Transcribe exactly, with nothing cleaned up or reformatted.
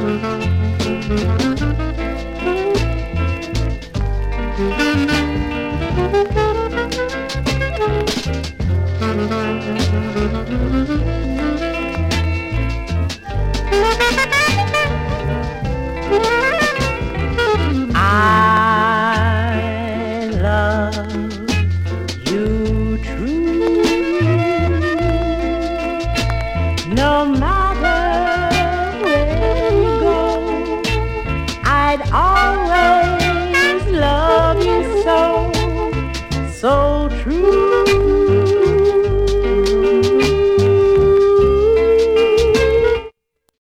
I love you true, no matter where you go, I'd always